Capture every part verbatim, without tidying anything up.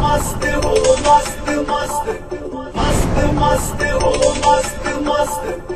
मस्त हो मस्त मस्त मस्त मस्त हो मस्त मस्त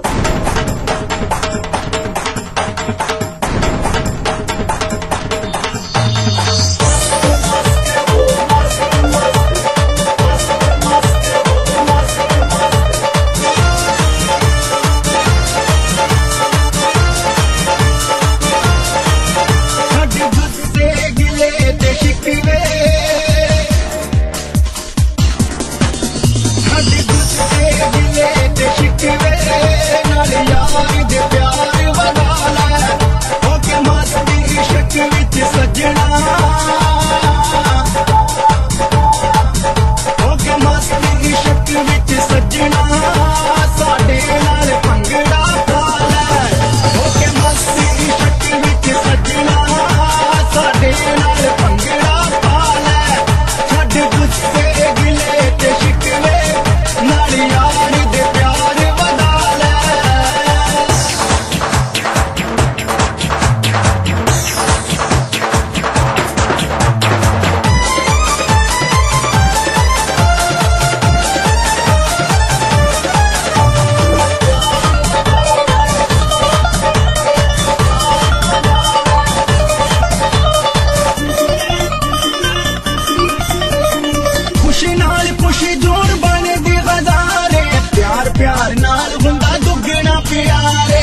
प्यार नाल हुंदा दुगना प्यारे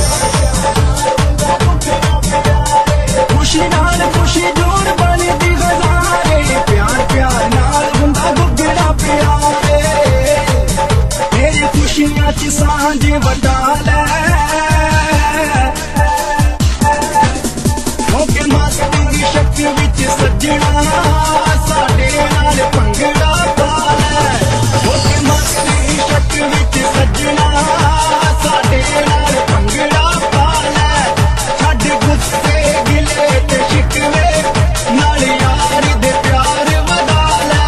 खुशी नाल खुशी जोड़ बनदी गजारे प्यार प्यार नाल हुंदा दुगना प्यारे तेरी खुशियां च सांझ वटा लै ओके मस्ती दी शक्ति विच सजना साडे नाल भंगड़ा पा लै ओके मस्ती दी शक्ति विच सजना साडे नाल भंगड़ा पा लै छड्ड गुस्से गिले ते शिकवे नाल यार दे प्यार वधा लै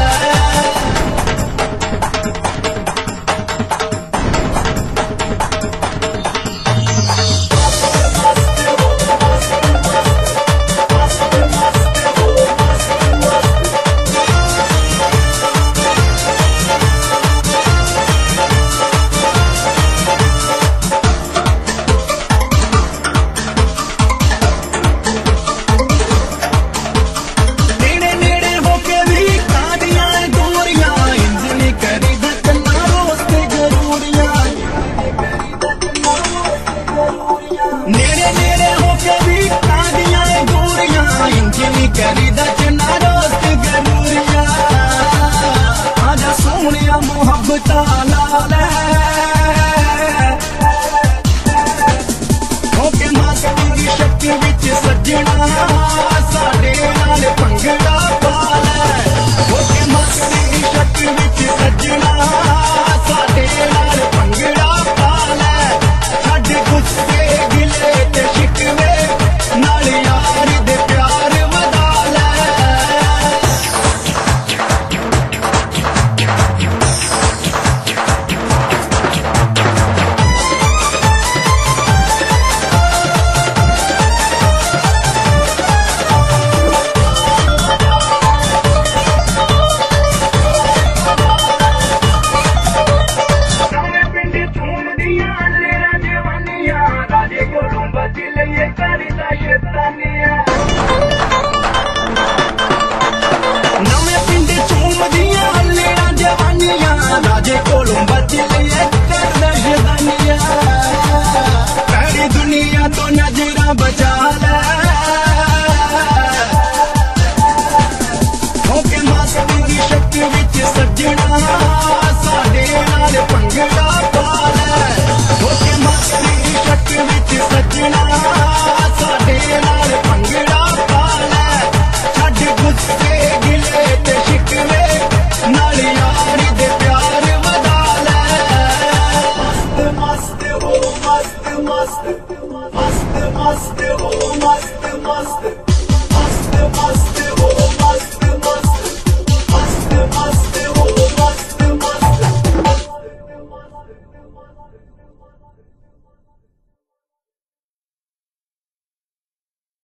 नेड़े नेड़े होके भी कादियां दूरियां इंजनी करी दचना दोस्त गरूरियां आजा सोनिया मोहब्बत लाल होके मस्ती दी शक्ति विच सजना साडे नाल भंगड़ा पा लै होके मस्ती दी शक्ति विच सजना साडे नाल भंगड़ा पा लै छड्ड गुस्से ते शिकवे नाल यार दे प्यार वधा लै नवे पिंड चूमदियां हल्लेड़ा जवानियां राजे कोलों बच लिये करदा शैतानियां पैड़ी दुनिया तो नजरा बचा लै होके मस्ती दी शक्ति विच सजना साडे नाल भंगड़ा पा लै होके मस्ती दी शक्ति विच सजना